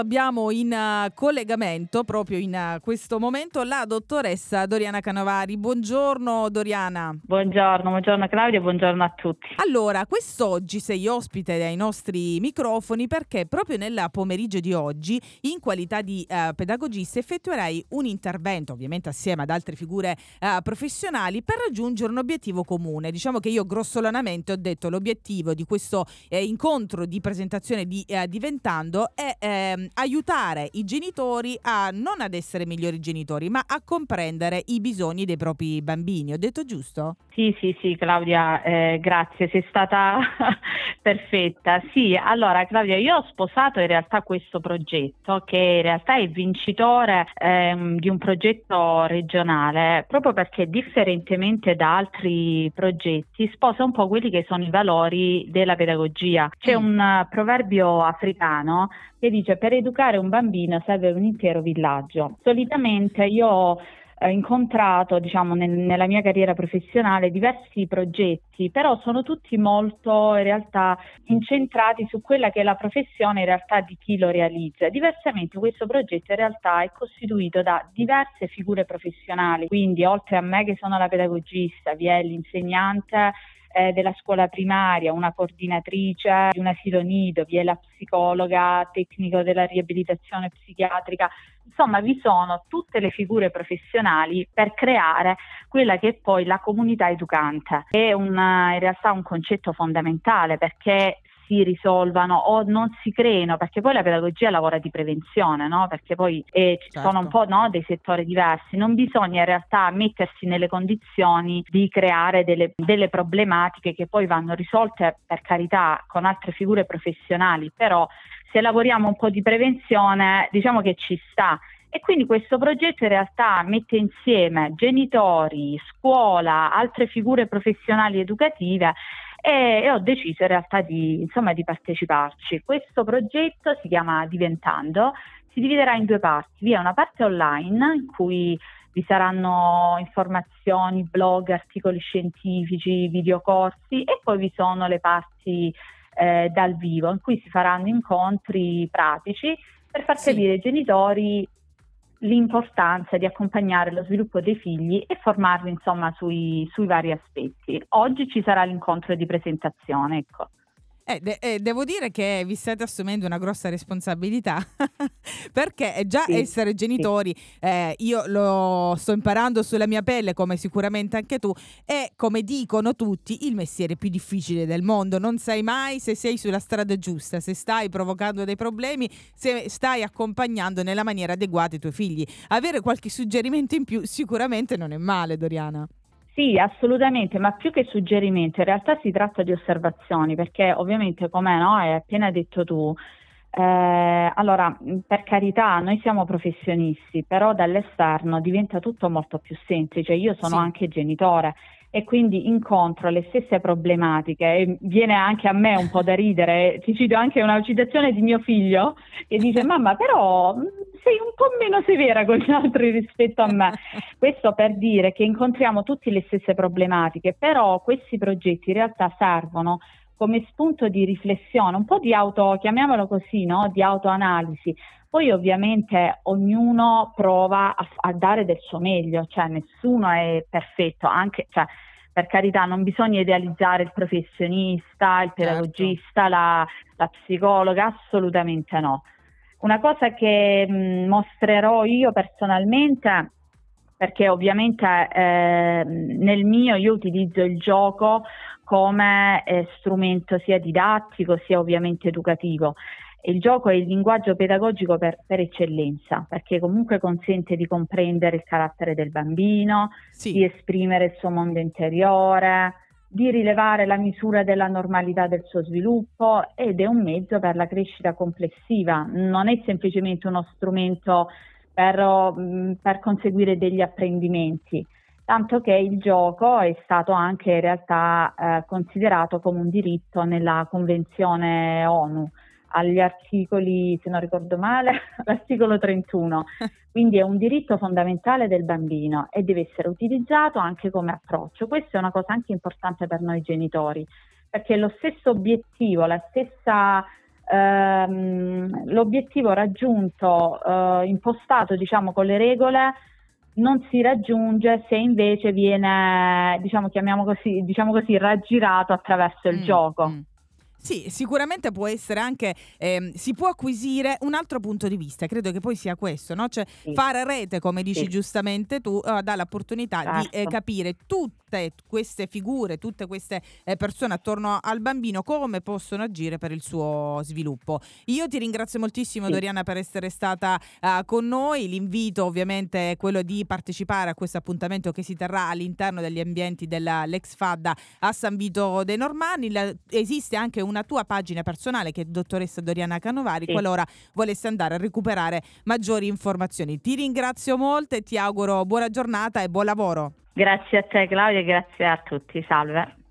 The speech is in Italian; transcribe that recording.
Abbiamo in collegamento, proprio in questo momento, la dottoressa Doriana Canavari. Buongiorno Doriana. Buongiorno Claudia, buongiorno a tutti. Allora, quest'oggi sei ospite dai nostri microfoni perché proprio nel pomeriggio di oggi, in qualità di pedagogista, effettuerai un intervento, ovviamente assieme ad altre figure professionali, per raggiungere un obiettivo comune. Diciamo che io grossolanamente ho detto l'obiettivo di questo incontro di presentazione di Diventando è aiutare i genitori a non ad essere migliori genitori, ma a comprendere i bisogni dei propri bambini. Ho detto giusto? Sì Claudia, grazie, sei stata perfetta. Sì, allora Claudia, io ho sposato in realtà questo progetto che in realtà è vincitore di un progetto regionale, proprio perché differentemente da altri progetti sposa un po' quelli che sono i valori della pedagogia. C'è un proverbio africano che dice: per educare un bambino serve un intero villaggio. Solitamente io ho incontrato, diciamo, nella mia carriera professionale diversi progetti, però sono tutti molto in realtà incentrati su quella che è la professione in realtà di chi lo realizza. Diversamente questo progetto in realtà è costituito da diverse figure professionali, quindi oltre a me che sono la pedagogista, vi è l'insegnante della scuola primaria, una coordinatrice di un asilo nido, vi è la psicologa, tecnico della riabilitazione psichiatrica. Insomma, vi sono tutte le figure professionali per creare quella che è poi la comunità educante. È in realtà un concetto fondamentale perché si risolvano o non si creino, perché poi la pedagogia lavora di prevenzione, no? Perché poi ci sono un Certo. po', no, dei settori diversi, non bisogna in realtà mettersi nelle condizioni di creare delle problematiche che poi vanno risolte, per carità, con altre figure professionali, però se lavoriamo un po' di prevenzione diciamo che ci sta. E quindi questo progetto in realtà mette insieme genitori, scuola, altre figure professionali educative e ho deciso in realtà di parteciparci. Questo progetto si chiama Diventando, si dividerà in due parti. Vi è una parte online in cui vi saranno informazioni, blog, articoli scientifici, videocorsi e poi vi sono le parti dal vivo in cui si faranno incontri pratici per far Sì. capire ai genitori l'importanza di accompagnare lo sviluppo dei figli e formarli insomma sui vari aspetti. Oggi ci sarà l'incontro di presentazione, ecco. Devo dire che vi state assumendo una grossa responsabilità perché già Sì, essere sì. genitori, io lo sto imparando sulla mia pelle, come sicuramente anche tu, è, come dicono tutti, il mestiere più difficile del mondo. Non sai mai se sei sulla strada giusta, se stai provocando dei problemi, se stai accompagnando nella maniera adeguata i tuoi figli. Avere qualche suggerimento in più sicuramente non è male, Doriana. Sì, assolutamente, ma più che suggerimenti, in realtà si tratta di osservazioni, perché ovviamente, come no, hai appena detto tu, allora, per carità, noi siamo professionisti, però dall'esterno diventa tutto molto più semplice. Io sono Sì. anche genitore e quindi incontro le stesse problematiche e viene anche a me un po' da ridere. Ti cito anche una citazione di mio figlio che dice: Mamma, però sei un po' meno severa con gli altri rispetto a me. Questo per dire che incontriamo tutte le stesse problematiche, però questi progetti in realtà servono come spunto di riflessione, un po' di chiamiamolo così, no? Di autoanalisi. Poi ovviamente ognuno prova a dare del suo meglio, cioè nessuno è perfetto, anche, cioè, per carità non bisogna idealizzare il professionista, il Certo. pedagogista, la psicologa, assolutamente no. Una cosa che mostrerò io personalmente, perché ovviamente nel mio io utilizzo il gioco come strumento sia didattico sia ovviamente educativo. Il gioco è il linguaggio pedagogico per eccellenza, perché comunque consente di comprendere il carattere del bambino, Sì. di esprimere il suo mondo interiore, di rilevare la misura della normalità del suo sviluppo ed è un mezzo per la crescita complessiva, non è semplicemente uno strumento per conseguire degli apprendimenti, tanto che il gioco è stato anche in realtà considerato come un diritto nella Convenzione ONU, agli articoli, se non ricordo male, l'articolo 31. Quindi è un diritto fondamentale del bambino e deve essere utilizzato anche come approccio. Questa è una cosa anche importante per noi genitori, perché lo stesso obiettivo, la stessa l'obiettivo raggiunto, impostato diciamo con le regole, non si raggiunge se invece viene, diciamo così, raggirato attraverso il Mm, gioco. mm. Sì, sicuramente può essere anche, si può acquisire un altro punto di vista, credo che poi sia questo, no? Cioè Sì, fare rete, come dici sì, giustamente tu, dà l'opportunità di certo. capire tutte queste figure, tutte queste persone attorno al bambino, come possono agire per il suo sviluppo. Io ti ringrazio moltissimo, Sì. Doriana, per essere stata con noi. L'invito ovviamente è quello di partecipare a questo appuntamento che si terrà all'interno degli ambienti della Lex Fadda a San Vito dei Normanni. Esiste anche una tua pagina personale che è dottoressa Doriana Canovari, Sì. qualora volesse andare a recuperare maggiori informazioni. Ti ringrazio molto e ti auguro buona giornata e buon lavoro. Grazie a te Claudia e grazie a tutti, salve.